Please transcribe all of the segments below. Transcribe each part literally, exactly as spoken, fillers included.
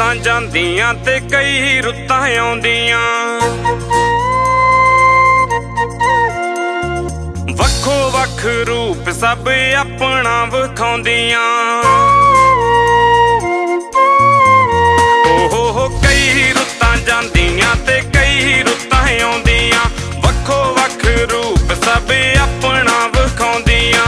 ਰੁੱਤਾਂ ਜਾਂਦੀਆਂ ਤੇ ਕਈ ਰੁੱਤਾਂ ਆਉਂਦੀਆਂ। ਵੱਖੋ ਵੱਖ ਰੂਪ ਸਭ ਆਪਣਾ ਵਿਖਾਉਂਦੀਆਂ। ਓਹੋ ਕਈ ਰੁੱਤਾਂ ਜਾਂਦੀਆਂ ਤੇ ਕਈ ਰੁੱਤਾਂ ਆਉਂਦੀਆਂ। ਵੱਖੋ ਵੱਖ ਰੂਪ ਸਭ ਆਪਣਾ ਵਿਖਾਉਂਦੀਆਂ।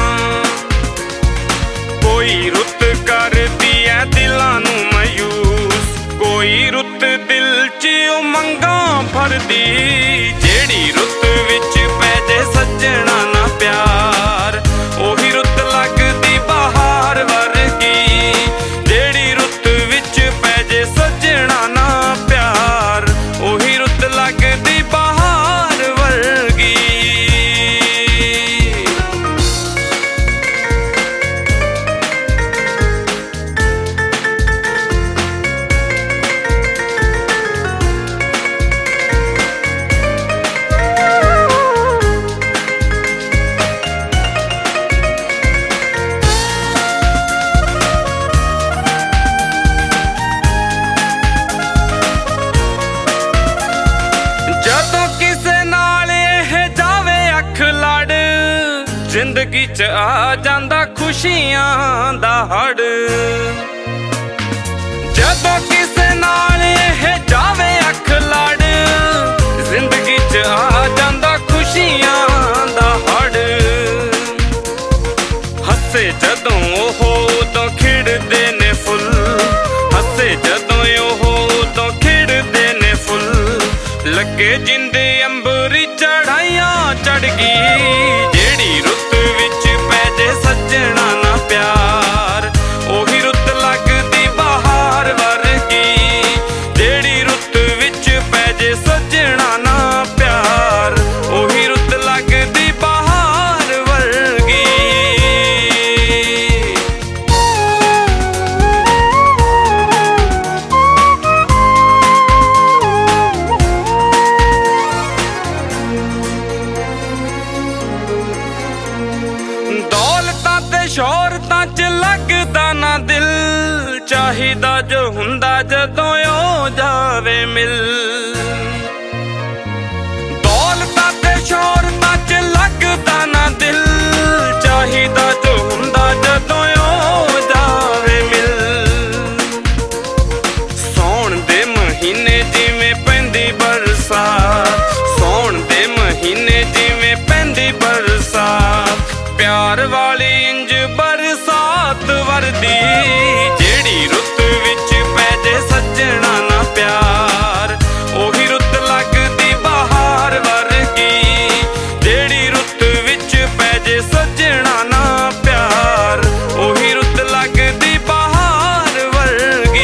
ਕੋਈ ਰੁੱਤ ਕਰਦੀ ਐ ਦਿਲਾਂ ਨੂੰ ਮਾਯੂਸ, ਕੋਈ ਰੁੱਤ ਦਿਲ 'ਚ ਉਮੰਗਾਂ ਭਰਦੀ। ਜਿਹੜੀ ਰੁੱਤ ਵਿੱਚ ਪੈ ਜੇ ਸੱਜਣਾ ਨਾ ਪਿਆਰ, ਉਹੀ ਰੁੱਤ ਲੱਗਦੀ ਬਹਾਰ ਵਰਗੀ। ਜਿਹੜੀ ਰੁੱਤ ਵਿੱਚ ਪੈ ਜੇ ਸੱਜਣਾ ਨਾ ਪਿਆਰ, ਉਹੀ ਰੁੱਤ ਲੱਗਦੀ ਬਹਾਰ ਵਰਗੀ। ਜ਼ਿੰਦਗੀ 'ਚ ਆ ਜਾਂਦਾ ਖੁਸ਼ੀਆਂ ਦਾ ਹੜ। ਜਦੋਂ ਕਿਸੇ ਨਾਲ ਇਹ ਜਾਵੇ ਅੱਖ ਲੜ, ਜ਼ਿੰਦਗੀ 'ਚ ਆ ਜਾਂਦਾ ਖੁਸ਼ੀਆਂ ਦਾ ਹੜ। ਹੱਸੇ ਜਦੋਂ ਉਹ ਉਦੋਂ ਖਿੜਦੇ ਨੇ ਫੁੱਲ, ਹੱਸੇ ਜਦੋਂ ਉਹ ਉਦੋਂ ਖਿੜਦੇ ਨੇ ਫੁੱਲ। ਲੱਗੇ ਜਿੰਦੇ ਅੰਬਰੀ ਚੜਾਈਆਂ ਚੜ ਗਈ। ਜਿਹੜੀ ਰੁੱਤ ਵਿੱਚ ਪੈ ਜੇ ਸੱਜਣਾ ਨਾ ਪਿਆਰ, ਉਹੀ ਰੁੱਤ ਲੱਗਦੀ ਬਹਾਰ ਵਰਗੀ। ਜਿਹੜੀ ਰੁੱਤ ਵਿੱਚ ਪੈ ਜੇ ਸੱਜਣਾ ਨਾ ਪਿਆਰ, ਉਹੀ ਰੁੱਤ ਲੱਗਦੀ ਬਹਾਰ ਵਰਗੀ। ਦੌਲਤਾਂ ਤੇ ਸ਼ੋਹਰਤਾਂ 'ਚ ਲੱਗਦਾ ਨਾ ਦਿਲ, ਚਾਹੀਦਾ ਜੋ ਹੁੰਦਾ ਜਦੋਂ ਉਹ ਜਾਵੇ ਮਿਲ। ਦੌਲਤਾਂ ਤੇ ਸ਼ੋਹਰਤਾਂ 'ਚ ਲੱਗਦਾ ਨਾ ਦਿਲ, ਚਾਹੀਦਾ ਜੋ ਹੁੰਦਾ ਜਦੋਂ ਉਹ ਜਾਵੇ ਮਿਲ। ਸਾਉਣ ਦੇ ਮਹੀਨੇ ਜਿਵੇਂ ਪੈਂਦੀ ਬਰਸਾਤ, ਸਾਉਣ ਦੇ ਮਹੀਨੇ ਜਿਵੇਂ ਪੈਂਦੀ ਬਰਸਾਤ। ਪਿਆਰ ਵਾਲੀ ਇੰਜ ਬਰਸਾਤ ਵਰਦੀ। ਜਿਹੜੀ ਰੁੱਤ ਵਿੱਚ ਪੈ ਜੇ ਸੱਜਣਾ ਨਾ ਪਿਆਰ, ਉਹੀ ਰੁੱਤ ਲੱਗਦੀ ਬਹਾਰ ਵਰਗੀ। ਜਿਹੜੀ ਰੁੱਤ ਵਿੱਚ ਪੈ ਜੇ ਸੱਜਣਾ ਨਾ ਪਿਆਰ, ਉਹੀ ਰੁੱਤ ਲੱਗਦੀ ਬਹਾਰ ਵਰਗੀ।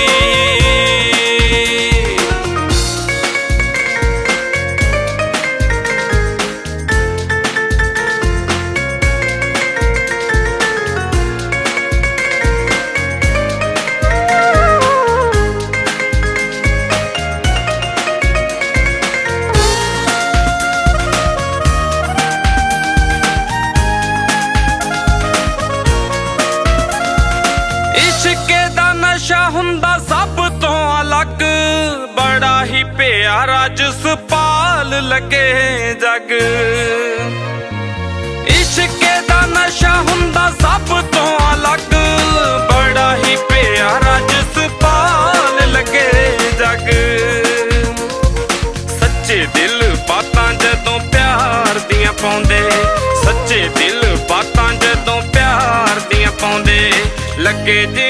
ਇਸ਼ਕੇ ਦਾ ਨਸ਼ਾ ਹੁੰਦਾ ਸਭ ਤੋਂ ਅਲੱਗ, ਬੜਾ ਹੀ ਪਿਆਰਾ ਜਸਪਾਲ ਲੱਗੇ ਜੱਗ। ਇਸ਼ਕੇ ਦਾ ਨਸ਼ਾ ਹੁੰਦਾ ਸਭ ਤੋਂ ਅਲੱਗ, ਬੜਾ ਹੀ ਪਿਆਰਾ ਜਸਪਾਲ ਲੱਗੇ ਜੱਗ। ਸੱਚੇ ਦਿਲ ਬਾਤਾਂ ਜਦੋਂ ਪਿਆਰ ਦੀਆਂ ਪਾਉਂਦੇ, ਸੱਚੇ ਦਿਲ ਬਾਤਾਂ ਜਦੋਂ ਪਿਆਰ ਦੀਆਂ ਪਾਉਂਦੇ। ਲੱਗੇ